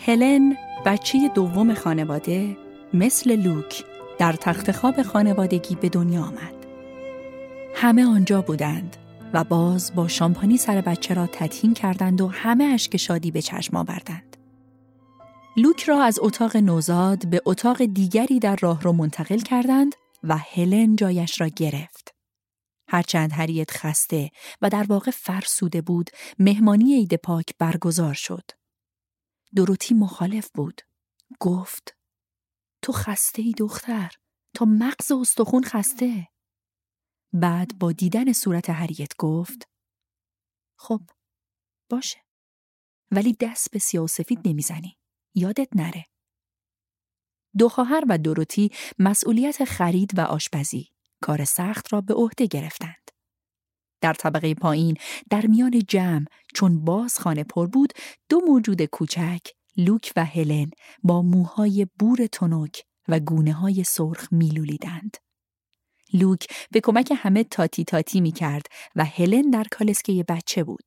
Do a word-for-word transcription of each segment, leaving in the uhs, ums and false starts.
هلن، بچه دوم خانواده، مثل لوک در تخت خواب خانوادگی به دنیا آمد. همه آنجا بودند و باز با شامپانی سر بچه را تدفین کردند و همه اشک شادی به چشم آوردند. لوک را از اتاق نوزاد به اتاق دیگری در راهرو منتقل کردند و هلن جایش را گرفت. هرچند هریت خسته و در واقع فرسوده بود، مهمانی عید پاک برگزار شد. دوروتی مخالف بود. گفت: تو خسته ای دختر، تا مغز و استخون خسته. بعد با دیدن صورت هریت گفت: خب باشه، ولی دست به سیاه و سفید نمیزنی، یادت نره. دو خواهر و دوروتی مسئولیت خرید و آشپزی، کار سخت را به عهده گرفتند. در طبقه پایین در میان جمع، چون باز خانه پر بود، دو موجود کوچک، لوک و هلن، با موهای بور تنک و گونه های سرخ میلولیدند. لوک به کمک همه تاتی تاتی می کرد و هلن در کالسکه بچه بود.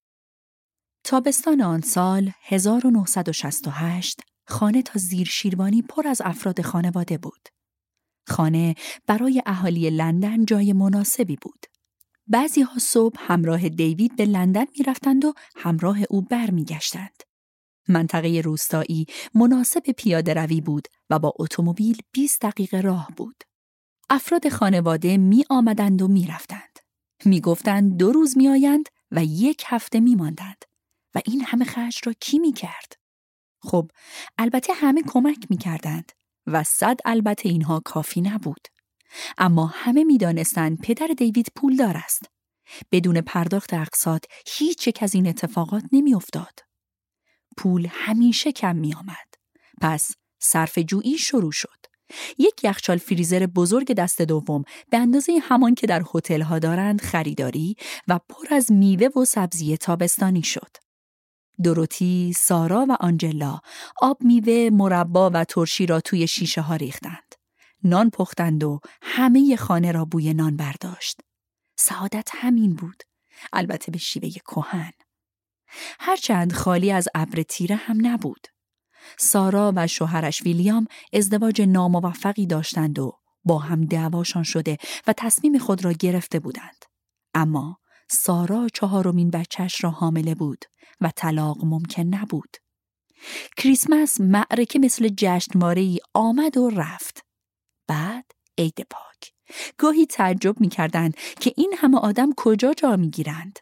تابستان آن سال هزار و نهصد و شصت و هشت خانه تا زیر شیروانی پر از افراد خانواده بود. خانه برای اهالی لندن جای مناسبی بود. بعضی ها صبح همراه دیوید به لندن می رفتند و همراه او بر می گشتند. منطقه روستایی مناسب پیاده روی بود و با اتومبیل بیست دقیقه راه بود. افراد خانواده می آمدند و می رفتند. می گفتند دو روز می آیند و یک هفته می ماندند. و این همه خرج را کی می کرد؟ خب، البته همه کمک می کردند و صد البته اینها کافی نبود. اما همه می دانستند پدر دیوید پولدار است. بدون پرداخت اقساط هیچ یک از این اتفاقات نمی افتاد. پول همیشه کم می آمد. پس صرفه جویی شروع شد. یک یخچال فریزر بزرگ دست دوم به اندازه همان که در هتل ها دارند خریداری و پر از میوه و سبزی تابستانی شد. دوروتی، سارا و آنجلا آب میوه، مربا و ترشی را توی شیشه ها ریختند. نان پختند و همه خانه را بوی نان برداشت. سعادت همین بود، البته به شیوه کهن. هرچند خالی از ابر تیره هم نبود. سارا و شوهرش ویلیام ازدواج ناموفقی داشتند و با هم دعواشان شده و تصمیم خود را گرفته بودند. اما سارا چهارمین بچه‌اش را حامله بود و طلاق ممکن نبود. کریسمس معرکه مثل جشنواره‌ای آمد و رفت. بعد عید پاک. گاهی تعجب می‌کردند که این همه آدم کجا جا می‌گیرند.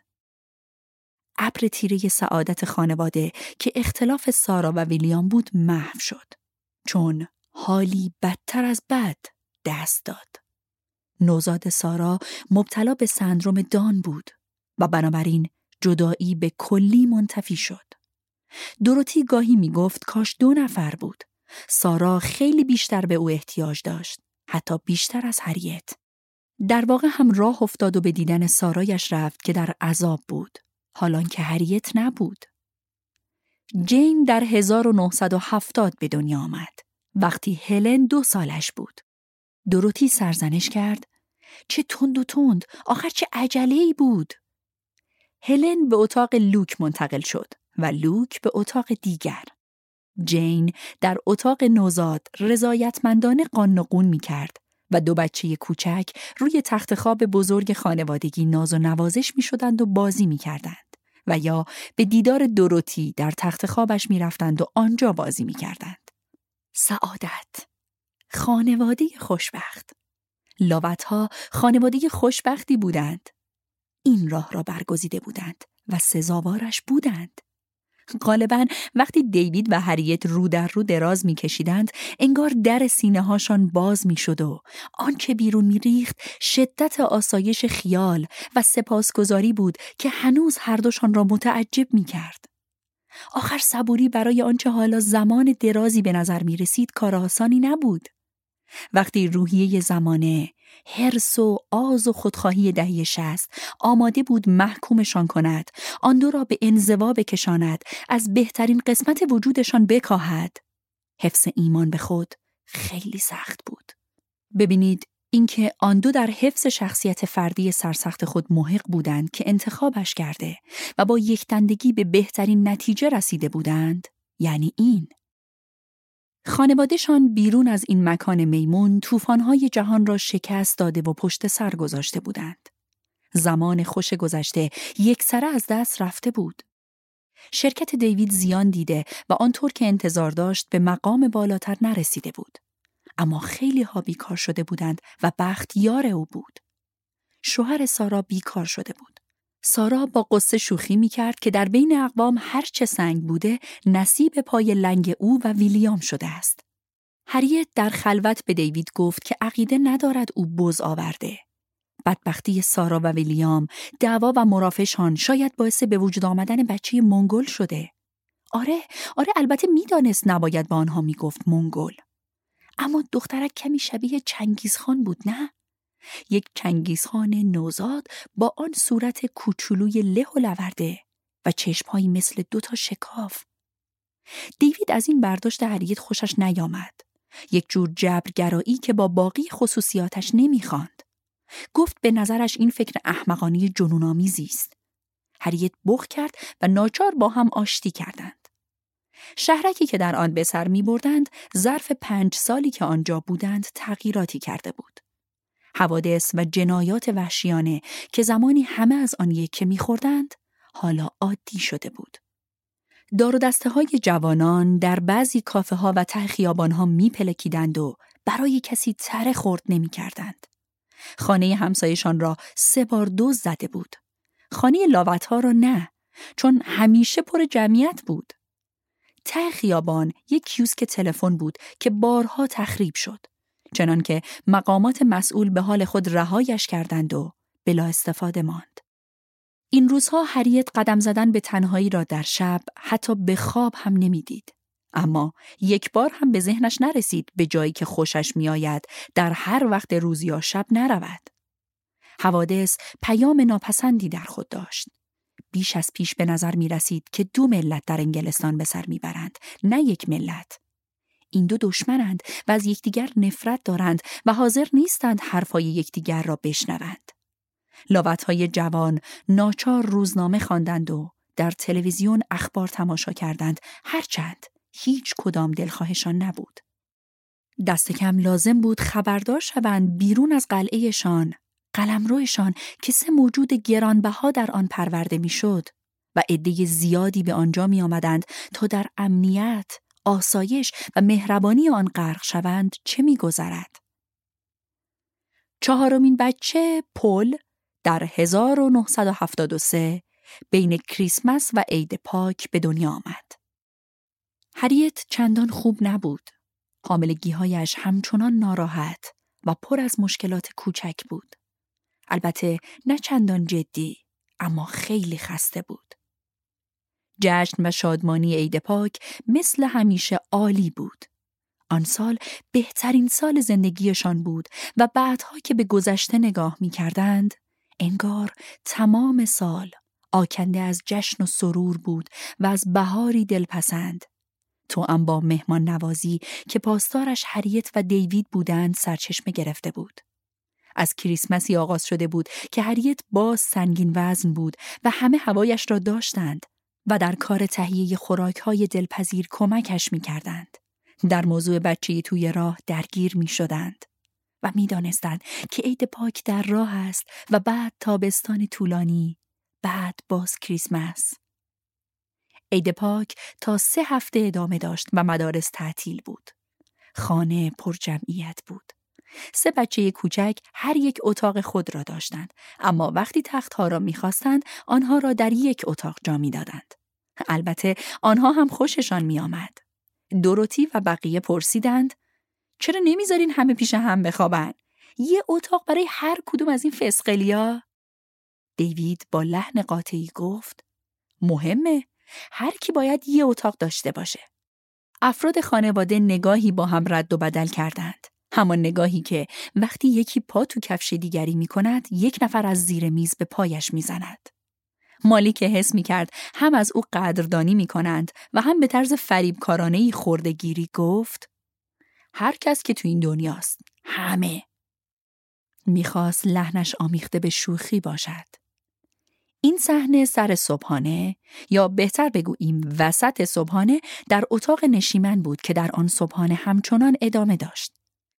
ابر تیره سعادت خانواده که اختلاف سارا و ویلیام بود محو شد، چون حالی بدتر از بد دست داد. نوزاد سارا مبتلا به سندروم دان بود و بنابراین جدایی به کلی منتفی شد. دوروتی گاهی می گفت کاش دو نفر بود. سارا خیلی بیشتر به او احتیاج داشت، حتی بیشتر از هریت. در واقع هم راه افتاد و به دیدن سارایش رفت که در عذاب بود، حالان که هریت نبود. جین در هزار و نهصد و هفتاد به دنیا آمد، وقتی هلن دو سالش بود. دوروتی سرزنش کرد: چه تند و تند، آخر چه عجله‌ای بود. هلن به اتاق لوک منتقل شد و لوک به اتاق دیگر. جین در اتاق نوزاد رضایتمندانه قان و قون می کرد و دو بچه کوچک روی تخت خواب بزرگ خانوادگی ناز و نوازش می شدند و بازی می کردند و یا به دیدار دوروتی در تخت خوابش می رفتند و آنجا بازی می کردند. سعادت، خانواده خوشبخت. لاوت‌ها خانواده خوشبختی بودند. این راه را برگزیده بودند و سزاوارش بودند. غالباً وقتی دیوید و هریت رو در رو دراز می کشیدند، انگار در سینه هاشان باز می شد و آن که بیرون می ریخت شدت آسایش خیال و سپاسگزاری بود که هنوز هر دوشان را متعجب می کرد. آخر صبوری برای آنچه حالا زمان درازی به نظر می رسید کار آسانی نبود. وقتی روحیه زمانه، حرص و آز و خودخواهی دهه شصت آماده بود محکومشان کند، آن دو را به انزوا بکشاند، از بهترین قسمت وجودشان بکاهد، حفظ ایمان به خود خیلی سخت بود. ببینید، اینکه آن دو در حفظ شخصیت فردی سرسخت خود محق بودند که انتخابش کرده و با یکتندگی به بهترین نتیجه رسیده بودند، یعنی این. خانواده‌شان بیرون از این مکان میمون طوفان‌های جهان را شکست داده و پشت سر گذاشته بودند. زمان خوش گذشته یکسره از دست رفته بود. شرکت دیوید زیان دیده و آنطور که انتظار داشت به مقام بالاتر نرسیده بود. اما خیلی ها بیکار شده بودند و بخت یار او بود. شوهر سارا بیکار شده بود. سارا با قصه شوخی می کرد که در بین اقوام هر چه سنگ بوده نصیب پای لنگ او و ویلیام شده است. هریت در خلوت به دیوید گفت که عقیده ندارد او بز آورده. بدبختی سارا و ویلیام، دعوا و مرافعشان شاید باعث به وجود آمدن بچه منگول شده. آره، آره البته میدانست نباید با آنها میگفت منگول. اما دخترک کمی شبیه چنگیزخان بود، نه؟ یک چنگیزخان نوزاد با آن صورت کوچولوی له و لورده و چشمهایی مثل دوتا شکاف. دیوید از این برداشت هریت خوشش نیامد. یک جور جبرگرایی که با باقی خصوصیاتش نمیخواند. گفت به نظرش این فکر احمقانه جنون‌آمیزی است. هریت بخ کرد و ناچار با هم آشتی کردند. شهرکی که در آن به سر می بردند، ظرف پنج سالی که آنجا بودند تغییراتی کرده بود. حوادث و جنایات وحشیانه که زمانی همه از آن یکه می خوردند، حالا عادی شده بود. دار و دسته های جوانان در بعضی کافه ها و ته خیابان ها می پلکیدند و برای کسی تره خورد نمی کردند. خانه همسایشان را سه بار دزد زده بود. خانه لاوت ها را نه، چون همیشه پر جمعیت بود. ته خیابان یک کیوسک تلفن بود که بارها تخریب شد، چنان که مقامات مسئول به حال خود رهایش کردند و بلا استفاده ماند. این روزها هریت قدم زدن به تنهایی را در شب حتی به خواب هم نمیدید. اما یک بار هم به ذهنش نرسید به جایی که خوشش میآید در هر وقت روز یا شب نرود. حوادث پیام ناپسندی در خود داشت. بیش از پیش به نظر می رسید که دو ملت در انگلستان به سر می برند، نه یک ملت. این دو دشمنند و از یکدیگر نفرت دارند و حاضر نیستند حرفای یکدیگر را بشنوند. لاوت‌های جوان ناچار روزنامه خواندند و در تلویزیون اخبار تماشا کردند، هرچند هیچ کدام دلخواهشان نبود. دست کم لازم بود خبردار شوند بیرون از قلعهشان، قلمروشان که سه موجود گرانبها در آن پرورده میشد و عده زیادی به آنجا می آمدند تا در امنیت، آسایش و مهربانی آن غرق شوند چه می گذرد. چهارمین بچه پل در هزار و نهصد و هفتاد و سه بین کریسمس و عید پاک به دنیا آمد. هریت چندان خوب نبود. حاملگی‌هایش همچنان ناراحت و پر از مشکلات کوچک بود. البته نه چندان جدی، اما خیلی خسته بود. جشن و شادمانی عید پاک مثل همیشه عالی بود. آن سال بهترین سال زندگیشان بود و بعدها که به گذشته نگاه می کردند، انگار تمام سال آکنده از جشن و سرور بود و از بهاری دلپسند. توأم با مهمان نوازی که پاسدارش هریت و دیوید بودند سرچشمه گرفته بود. از کریسمسی آغاز شده بود که هریت باز سنگین وزن بود و همه هوایش را داشتند و در کار تهیه خوراک‌های دلپذیر کمکش می‌کردند. در موضوع بچه‌ای توی راه درگیر می‌شدند و می‌دانستند که عید پاک در راه است و بعد تابستان طولانی، بعد باز کریسمس. عید پاک تا سه هفته ادامه داشت و مدارس تعطیل بود. خانه پر جمعیت بود. سه بچه کوچک هر یک اتاق خود را داشتند، اما وقتی تختها را می‌خواستند آنها را در یک اتاق جا می‌دادند. البته آنها هم خوششان می‌آمد. دوروتی و بقیه پرسیدند چرا نمیذارین همه پیش هم بخوابن؟ یه اتاق برای هر کدوم از این فسقلیا؟ دیوید با لحن قاطعی گفت مهمه، هر کی باید یه اتاق داشته باشه. افراد خانواده نگاهی با هم رد و بدل کردند. همان نگاهی که وقتی یکی پا تو کفش دیگری می کند، یک نفر از زیر میز به پایش می زند. مالی که حس می کرد هم از او قدردانی می کنند و هم به طرز فریبکارانه‌ای خرده‌گیری گفت هر کس که تو این دنیاست، همه. می خواست لحنش آمیخته به شوخی باشد. این صحنه سر صبحانه، یا بهتر بگوییم وسط صبحانه، در اتاق نشیمن بود که در آن صبحانه همچنان ادامه داشت.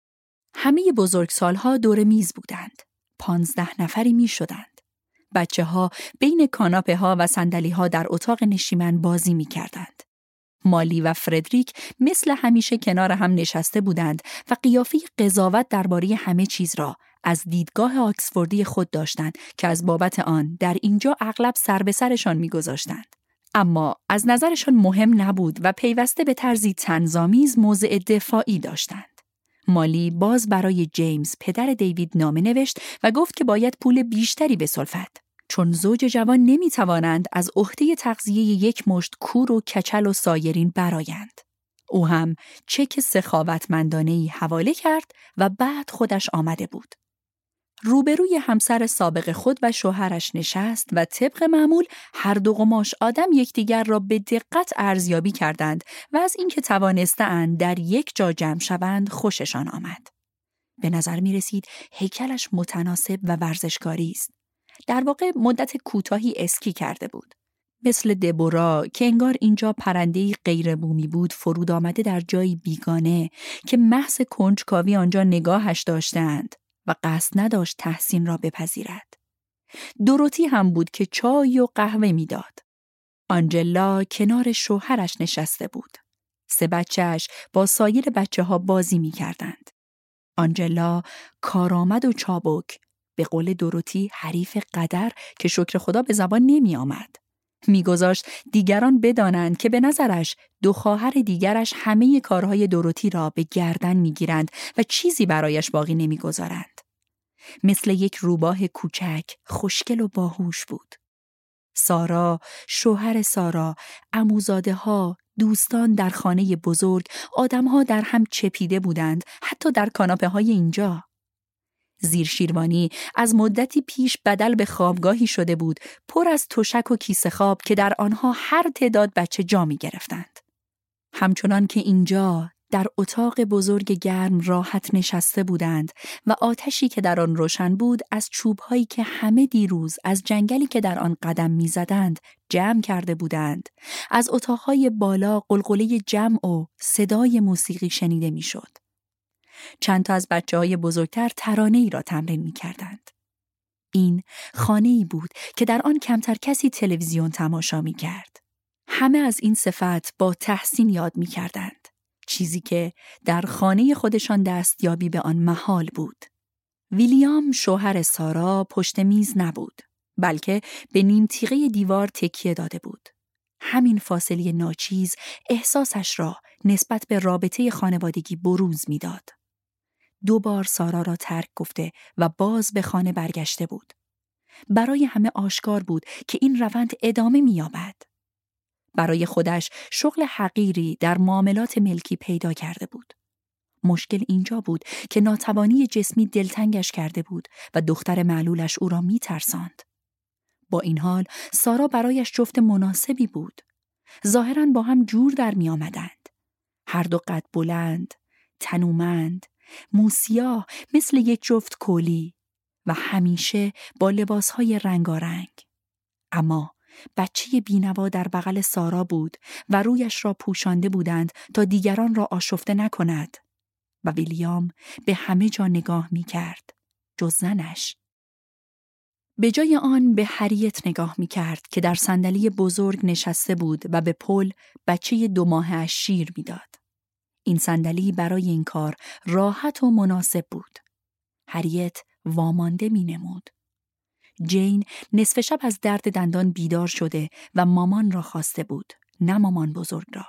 همه بزرگسالها دور میز بودند. پانزده نفری می شدند. بچه ها بین کاناپه ها و صندلی ها در اتاق نشیمن بازی می کردند. مالی و فردریک مثل همیشه کنار هم نشسته بودند و قیافه قضاوت درباره همه چیز را از دیدگاه آکسفوردی خود داشتند که از بابت آن در اینجا اغلب سر به سرشان می‌گذاشتند. اما از نظرشان مهم نبود و پیوسته به طرزی طنزآمیز موضع دفاعی داشتند. مالی باز برای جیمز پدر دیوید نامه نوشت و گفت که باید پول بیشتری بسلفد، چون زوج جوان نمی‌توانند از عهده تغذیه یک مشت کور و کچل و سایرین برآیند. او هم چک سخاوتمندانه‌ای حواله کرد و بعد خودش آمده بود. روبروی همسر سابق خود و شوهرش نشست و طبق معمول هر دو قماش آدم یکدیگر را به دقت ارزیابی کردند و از اینکه توانستند در یک جا جمع شوند خوششان آمد. به نظر می رسید هیکلش متناسب و ورزشکاری است. در واقع مدت کوتاهی اسکی کرده بود. مثل دبورا که انگار اینجا پرنده‌ای غیر بومی بود فرود آمده در جایی بیگانه که محض کنجکاوی آنجا نگاهش داشتند و قصد نداشت تحسین را بپذیرد. دوروتی هم بود که چای و قهوه میداد. آنجلا کنار شوهرش نشسته بود. سه بچه‌اش با سایر بچه‌ها بازی می‌کردند. آنجلا کارآمد و چابک، به قول دوروتی حریف قدر که شکر خدا به زبان نمی آمد. می گذاشت دیگران بدانند که به نظرش دو خواهر دیگرش همه کارهای دوروتی را به گردن می گیرند و چیزی برایش باقی نمی گذارند. مثل یک روباه کوچک، خوشگل و باهوش بود. سارا، شوهر سارا، عموزاده ها، دوستان در خانه بزرگ، آدمها در هم چپیده بودند، حتی در کاناپه های اینجا. زیر شیروانی از مدتی پیش بدل به خوابگاهی شده بود، پر از تشک و کیسه خواب که در آنها هر تعداد بچه جا می گرفتند. همچنان که اینجا در اتاق بزرگ گرم راحت نشسته بودند و آتشی که در آن روشن بود از چوبهایی که همه دیروز از جنگلی که در آن قدم می زدند جمع کرده بودند، از اتاقهای بالا قلقله جمع و صدای موسیقی شنیده می شد. چند تا از بچه‌های بزرگتر ترانه‌ای را تمرین می‌کردند. این خانه‌ای بود که در آن کمتر کسی تلویزیون تماشا می‌کرد. همه از این صفت با تحسین یاد می‌کردند، چیزی که در خانه خودشان دستیابی به آن محال بود. ویلیام شوهر سارا پشت میز نبود، بلکه به نیم تیغه دیوار تکیه داده بود. همین فاصله ناچیز احساسش را نسبت به رابطه خانوادگی بروز می‌داد. دو بار سارا را ترک گفته و باز به خانه برگشته بود. برای همه آشکار بود که این روند ادامه می‌یابد. برای خودش شغل حقیری در معاملات ملکی پیدا کرده بود. مشکل اینجا بود که ناتوانی جسمی دلتنگش کرده بود و دختر معلولش او را می‌ترساند. با این حال سارا برایش جفت مناسبی بود. ظاهراً با هم جور در می‌آمدند. هر دو قد بلند، تنومند، موسیاه مثل یک جفت کولی و همیشه با لباسهای رنگارنگ. اما بچه بینوا در بغل سارا بود و رویش را پوشانده بودند تا دیگران را آشفته نکند و ویلیام به همه جا نگاه می کرد جز زنش. به جای آن به هریت نگاه می کرد که در صندلی بزرگ نشسته بود و به پل بچه دو ماهه‌اش شیر می داد. این صندلی برای این کار راحت و مناسب بود. هریت وامانده می نمود. جین نصف شب از درد دندان بیدار شده و مامان را خواسته بود، نه مامان بزرگ را.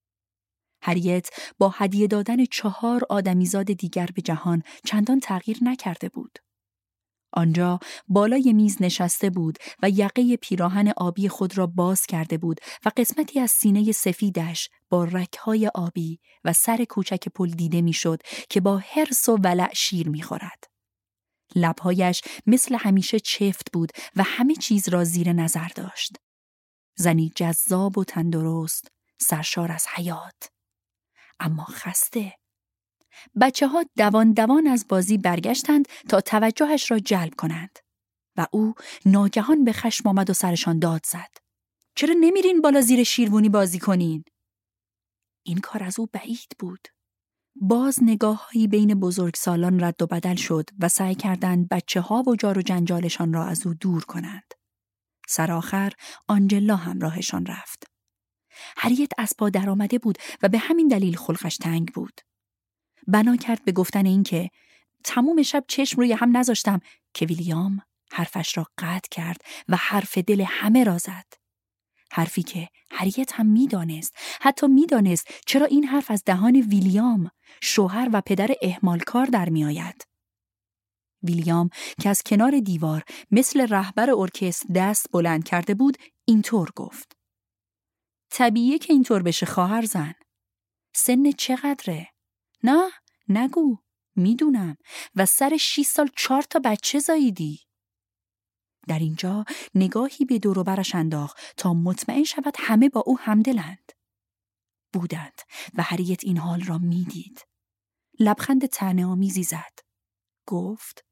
هریت با هدیه دادن چهار آدمیزاد دیگر به جهان چندان تغییر نکرده بود. آنجا بالای میز نشسته بود و یقه پیراهن آبی خود را باز کرده بود و قسمتی از سینه سفیدش با رگ‌های آبی و سر کوچک پل دیده میشد که با حرص و ولع شیر می‌خورد. لب‌هایش مثل همیشه چفت بود و همه چیز را زیر نظر داشت. زنی جذاب و تندرست، سرشار از حیات، اما خسته. بچه ها دوان دوان از بازی برگشتند تا توجهش را جلب کنند. و او ناگهان به خشم آمد و سرشان داد زد. چرا نمیرین بالا زیر شیروانی بازی کنین؟ این کار از او بعید بود. باز نگاه‌هایی بین بزرگسالان رد و بدل شد و سعی کردند بچه‌ها و جار و جنجالشان را از او دور کنند. سرآخر آنجلا همراهشان رفت. هریت از پا در آمده بود و به همین دلیل خلقش تنگ بود. بنا کرد به گفتن این که تمام شب چشم روی هم نذاشتم که ویلیام حرفش را قطع کرد و حرف دل همه را زد. حرفی که هریت هم میدانست، حتی میدانست چرا این حرف از دهان ویلیام، شوهر و پدر اهمالکار در می آید. ویلیام که از کنار دیوار مثل رهبر ارکستر دست بلند کرده بود، اینطور گفت: طبیعیه که اینطور بشه خواهر زن. سن چقدره؟ نه، نگو. میدونم. و سر شیش سال چهار تا بچه زاییدی. در اینجا نگاهی به دور و برش انداخت تا مطمئن شود همه با او همدلند. بودند و هریت این حال را میدید. لبخند طعنه‌آمیزی زد. گفت: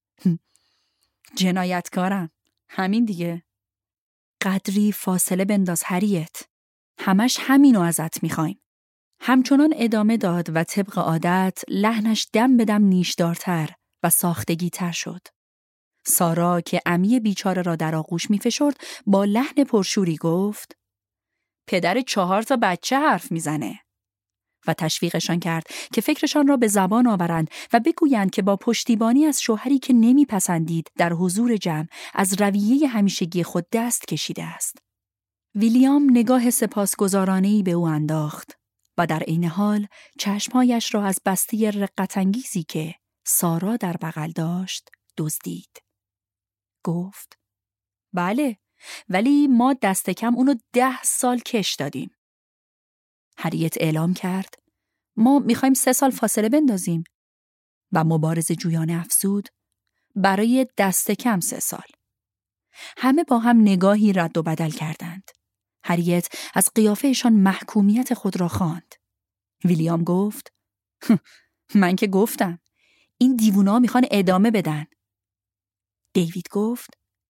جنایتکارم. همین دیگه. قدری فاصله بنداز هریت. همش همینو ازت میخوایم. همچنان ادامه داد و طبق عادت لحنش دم به دم نیشدارتر و ساختگی تر شد. سارا که عمی بیچاره را در آغوش میفشرد با لحن پرشوری گفت: پدر چهار تا بچه حرف میزنه. و تشویقشان کرد که فکرشان را به زبان آورند و بگویند که با پشتیبانی از شوهری که نمیپسندید در حضور جمع از رویه همیشگی خود دست کشیده است. ویلیام نگاه سپاسگزارانه‌ای به او انداخت و در عین حال چشمهایش را از بسته رقت‌انگیزی که سارا در بغل داشت دزدید. گفت: بله، ولی ما دست کم اونو ده سال کش دادیم. هریت اعلام کرد: ما میخوایم سه سال فاصله بندازیم. و مبارزه جویانه افزود: برای دست کم سه سال. همه با هم نگاهی رد و بدل کردند. هریت از قیافهشان محکومیت خود را خواند. ویلیام گفت: من که گفتم این دیوونا میخوان ادامه بدن. دیوید گفت: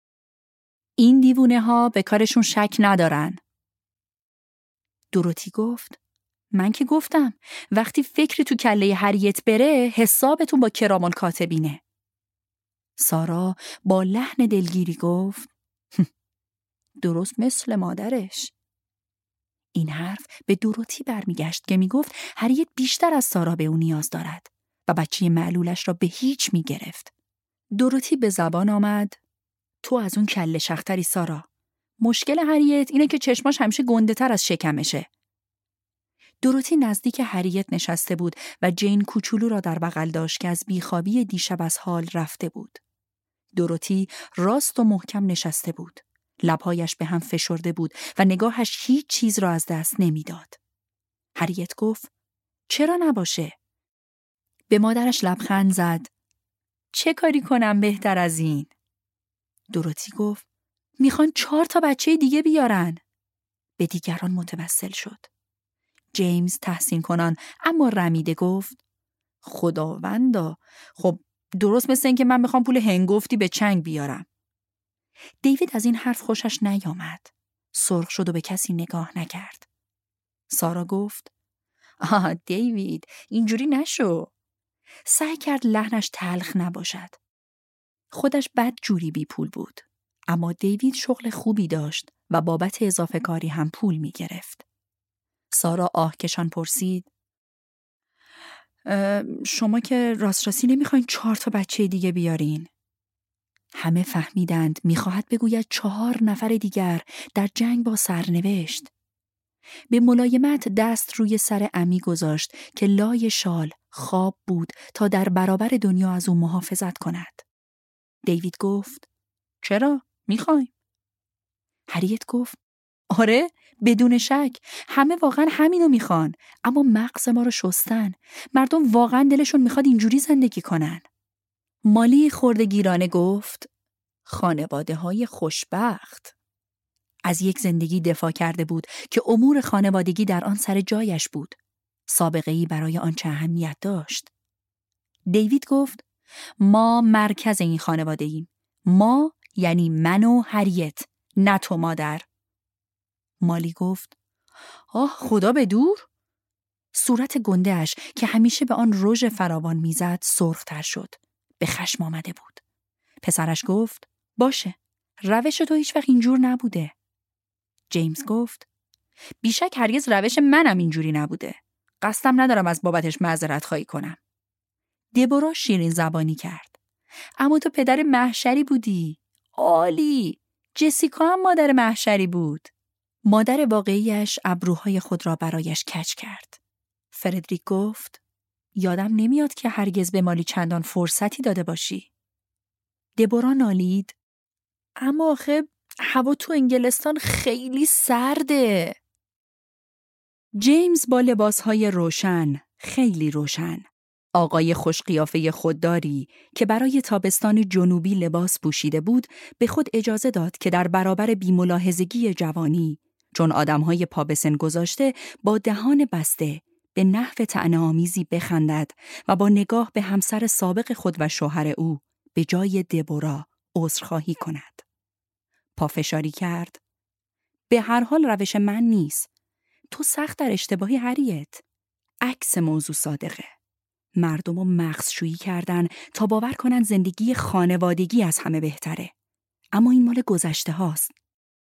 این دیوونه ها به کارشون شک ندارن. دوروتی گفت: من که گفتم وقتی فکری تو کله هریت بره حسابتون با کرام‌الکاتبینه. سارا با لحن دلگیری گفت: درست مثل مادرش. این حرف به دوروتی برمیگشت که میگفت هریت بیشتر از سارا به او نیاز دارد و بچه معلولش را به هیچ میگرفت. دوروتی به زبان آمد: تو از اون کله شختری سارا. مشکل هریت اینه که چشماش همیشه گنده تر از شکمشه. دوروتی نزدیک هریت نشسته بود و جین کوچولو را در بغل داشت که از بیخوابی دیشب از حال رفته بود. دوروتی راست و محکم نشسته بود. لبهایش به هم فشرده بود و نگاهش هیچ چیز را از دست نمیداد. هریت گفت: چرا نباشه؟ به مادرش لبخند زد: چه کاری کنم بهتر از این؟ دوروتی گفت: میخوان چهار تا بچه دیگه بیارن. به دیگران متوسل شد. جیمز تحسین کنان اما رمیده گفت: خداوندا، خب درست مثل این که من میخوام پول هنگفتی به چنگ بیارم. دیوید از این حرف خوشش نیامد. سرخ شد و به کسی نگاه نکرد. سارا گفت: آه دیوید، اینجوری نشو. سعی کرد لحنش تلخ نباشد. خودش بد جوری بی پول بود. اما دیوید شغل خوبی داشت و بابت اضافه کاری هم پول می گرفت. سارا آهکشان پرسید: شما که راست راستی نمیخواین چهار تا بچه دیگه بیارین؟ همه فهمیدند میخواهد بگوید چهار نفر دیگر در جنگ با سرنوشت. به ملایمت دست روی سر عمی گذاشت که لای شال خواب بود تا در برابر دنیا از او محافظت کند. دیوید گفت: چرا؟ میخوایم. هریت گفت: آره، بدون شک. همه واقعا همینو میخوان، اما مغز ما رو شستن. مردم واقعا دلشون میخواد اینجوری زندگی کنن. مالی خردگیرانه گفت: خانواده های خوشبخت. از یک زندگی دفاع کرده بود که امور خانوادگی در آن سر جایش بود. سابقه‌ای برای آنچه اهمیت داشت. دیوید گفت: ما مرکز این خانواده ایم. ما یعنی من و هریت، نه تو مادر. مالی گفت آه خدا به دور. صورت گنده‌اش که همیشه به آن رژ فراوان میزد سرخ‌تر شد. به خشم آمده بود. پسرش گفت باشه، روش تو هیچ وقت اینجور نبوده. جیمز گفت بیشک هرگز روش منم اینجوری نبوده. قصدم ندارم از بابتش معذرت خواهی کنم. دبورا شیرین زبانی کرد. اما تو پدر محشری بودی. عالی. جسیکا هم مادر محشری بود. مادر واقعیش ابروهای خود را برایش کج کرد. فردریک گفت یادم نمیاد که هرگز به مالی چندان فرصتی داده باشی. دبورا نالید اما آخه هوا تو انگلستان خیلی سرده. جیمز با لباسهای روشن، خیلی روشن، آقای خوش قیافه خودداری که برای تابستان جنوبی لباس پوشیده بود، به خود اجازه داد که در برابر بی‌ملاحظگی جوانی، چون آدمهای پا به سن گذاشته با دهان بسته به نحو طعنه‌آمیزی بخندد و با نگاه به همسر سابق خود و شوهر او به جای دبورا عذرخواهی کند. پافشاری کرد. به هر حال روش من نیست. تو سخت در اشتباهی هریت. عکس موضوع صادقه. مردم رو مغزشویی کردن تا باور کنن زندگی خانوادگی از همه بهتره. اما این مال گذشته هاست.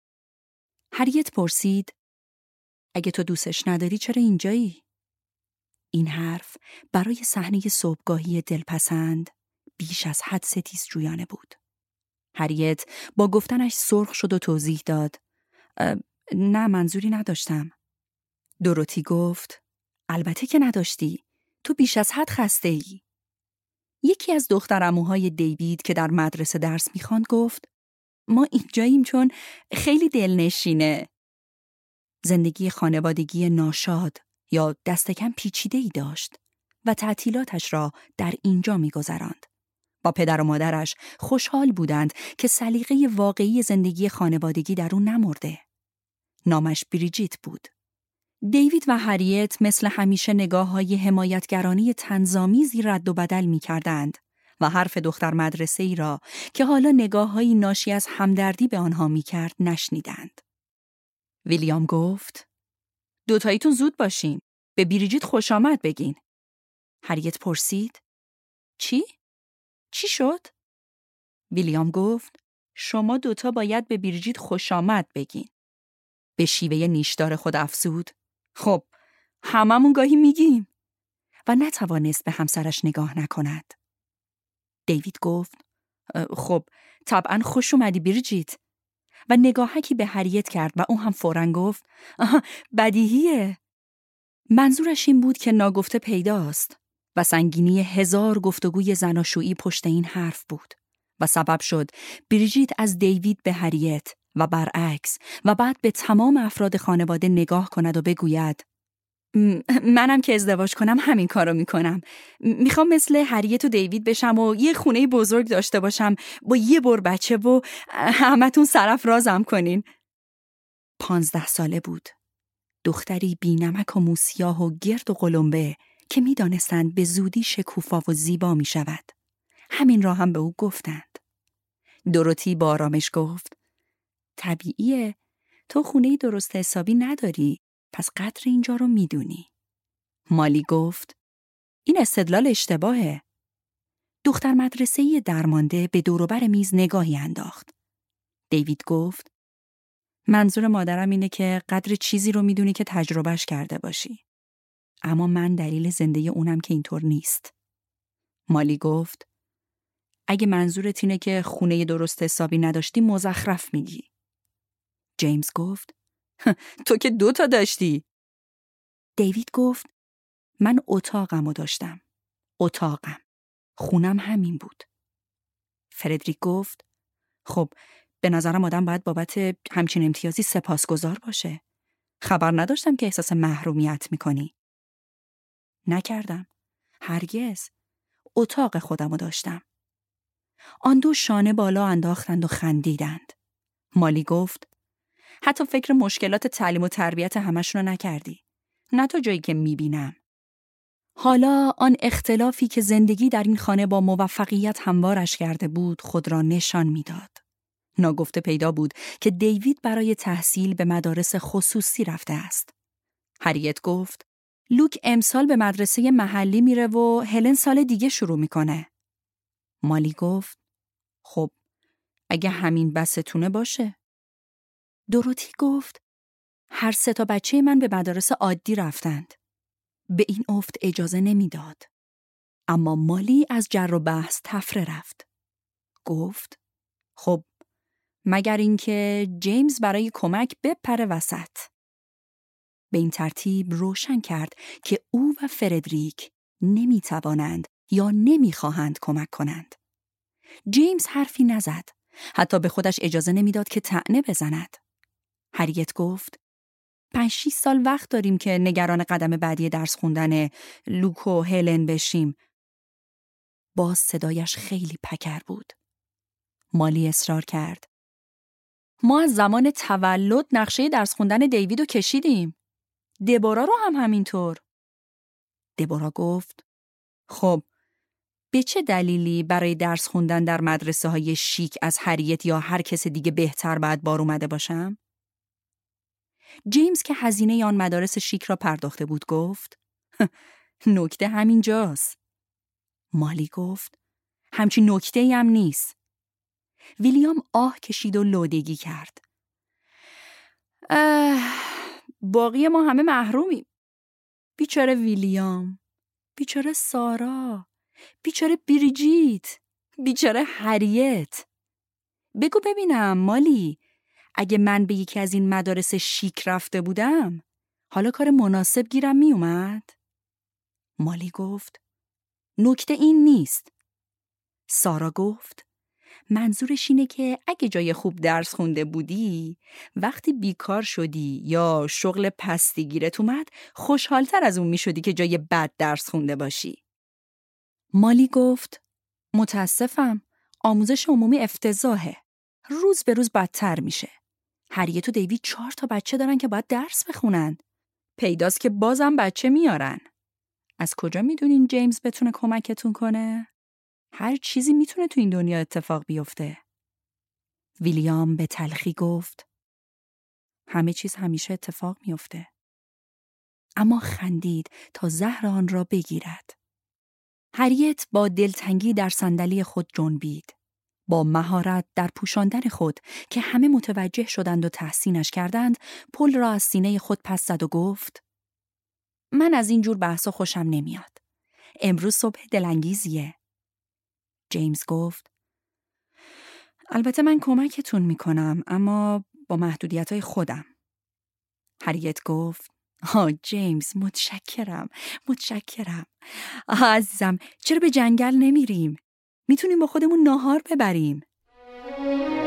هریت پرسید اگه تو دوستش نداری چرا اینجایی؟ این حرف برای صحنه صبحگاهی دلپسند بیش از حد ستیزجویانه بود. هریت با گفتنش سرخ شد و توضیح داد. نه منظوری نداشتم. دوروتی گفت البته که نداشتی. تو بیش از حد خسته ای. یکی از دخترعموهای دیوید که در مدرسه درس میخواند گفت ما اینجاییم چون خیلی دلنشینه. زندگی خانوادگی ناشاد یا دست کم پیچیده‌ای داشت و تعطیلاتش را در اینجا می‌گذراند. با پدر و مادرش خوشحال بودند که سلیقه واقعی زندگی خانوادگی در اون نمرده. نامش بریجیت بود. دیوید و هریت مثل همیشه نگاه‌های حمایتگرانی طنزآمیزی رد و بدل می‌کردند و حرف دختر مدرسه‌ای را که حالا نگاه‌هایی ناشی از همدردی به آنها می‌کرد نشنیدند. ویلیام گفت دوتاییتون زود باشین. به بریجیت خوش آمد بگین. هریت پرسید چی؟ چی شد؟ ویلیام گفت شما دوتا باید به بریجیت خوش آمد بگین. به شیوه نیشدار خود افزود خب هممون گاهی میگیم و نتوانست به همسرش نگاه نکند. دیوید گفت خب طبعا خوش اومدی بریجیت و نگاهکی به هریت کرد و اون هم فوراً گفت بدیهیه. منظورش این بود که ناگفته پیداست و سنگینی هزار گفتگوی زناشویی پشت این حرف بود و سبب شد بریجیت از دیوید به هریت و برعکس و بعد به تمام افراد خانواده نگاه کند و بگوید منم که ازدواج کنم همین کارو میکنم. میخوام مثل هریت و دیوید بشم و یه خونه بزرگ داشته باشم با یه بر بچه و همتون سرافرازم کنین. پانزده ساله بود. دختری بی‌نمک و موسیاه و گرد و قلمبه که میدانستند به زودی شکوفا و زیبا میشود. همین را هم به او گفتند. دوروتی با آرامش گفت طبیعیه. تو خونه درست حسابی نداری. پس قدر اینجا رو میدونی. مالی گفت این استدلال اشتباهه. دختر مدرسه‌ای درمانده به دوروبر میز نگاهی انداخت. دیوید گفت منظور مادرم اینه که قدر چیزی رو میدونی که تجربهش کرده باشی. اما من دلیل زنده اونم که اینطور نیست. مالی گفت اگه منظورت اینه که خونه درست حسابی نداشتی مزخرف میگی. جیمز گفت تو که دو تا داشتی. دیوید گفت من اتاقمو داشتم. اتاقم. خونم همین بود. فردریک گفت خب به نظرم آدم باید بابت همچین امتیازی سپاسگزار باشه. خبر نداشتم که احساس محرومیت میکنی. نکردم. هرگز. اتاق خودمو داشتم. آن دو شانه بالا انداختند و خندیدند. مالی گفت حتی فکر مشکلات تعلیم و تربیت همشون رو نکردی. نه تا جایی که میبینم. حالا آن اختلافی که زندگی در این خانه با موفقیت هموارش کرده بود خود را نشان میداد. ناگفته پیدا بود که دیوید برای تحصیل به مدارس خصوصی رفته است. هریت گفت لوک امسال به مدرسه محلی میره و هلن سال دیگه شروع میکنه. مالی گفت خب اگه همین بستونه باشه. دوروتی گفت هر سه تا بچه من به مدارس عادی رفتند. به این افت اجازه نمیداد. اما مالی از جر و بحث تفره رفت. گفت خب مگر اینکه جیمز برای کمک بپره وسط. به این ترتیب روشن کرد که او و فردریک نمیتوانند یا نمیخواهند کمک کنند. جیمز حرفی نزد. حتی به خودش اجازه نمیداد که طعنه بزند. هریت گفت پنج شیش سال وقت داریم که نگران قدم بعدی درس خوندن لوک و هلن بشیم. باز صدایش خیلی پکر بود. مالی اصرار کرد. ما از زمان تولد نقشه درس خوندن دیویدو کشیدیم. دبورا رو هم همینطور. دبورا گفت خب به چه دلیلی برای درس خوندن در مدرسه های شیک از هریت یا هر کس دیگه بهتر باید بار اومده باشم؟ جیمز که هزینه آن مدارس شیک را پرداخته بود گفت نکته همین جاست. مالی گفت همچین نکته‌ای هم نیست. ویلیام آه کشید و لودگی کرد. باقی ما همه محرومیم. بیچاره ویلیام، بیچاره سارا، بیچاره بریجیت، بیچاره هریت. بگو ببینم مالی، اگه من به یکی از این مدارس شیک رفته بودم حالا کار مناسب گیرم می اومد؟ مالی گفت نکته این نیست. سارا گفت منظورش اینه که اگه جای خوب درس خونده بودی وقتی بیکار شدی یا شغل پستی گیرت اومد خوشحالتر از اون می شدی که جای بد درس خونده باشی. مالی گفت متاسفم، آموزش عمومی افتضاحه. روز به روز بدتر میشه. هریت و دیوید چهار تا بچه دارن که باید درس بخونن. پیداست که بازم بچه میارن. از کجا میدونین جیمز بتونه کمکتون کنه؟ هر چیزی میتونه تو این دنیا اتفاق بیفته. ویلیام به تلخی گفت همه چیز همیشه اتفاق میفته. اما خندید تا زهر آن را بگیرد. هریت با دلتنگی در صندلی خود جنبید. با مهارت در پوشاندن خود که همه متوجه شدند و تحسینش کردند، پل را از سینه خود پس زد و گفت من از این جور بحثا خوشم نمیاد. امروز صبح دلانگیزیه. جیمز گفت البته من کمکتون میکنم اما با محدودیت‌های خودم. هریت گفت آه جیمز متشکرم متشکرم. آه عزیزم چرا به جنگل نمیریم؟ میتونیم با خودمون ناهار ببریم.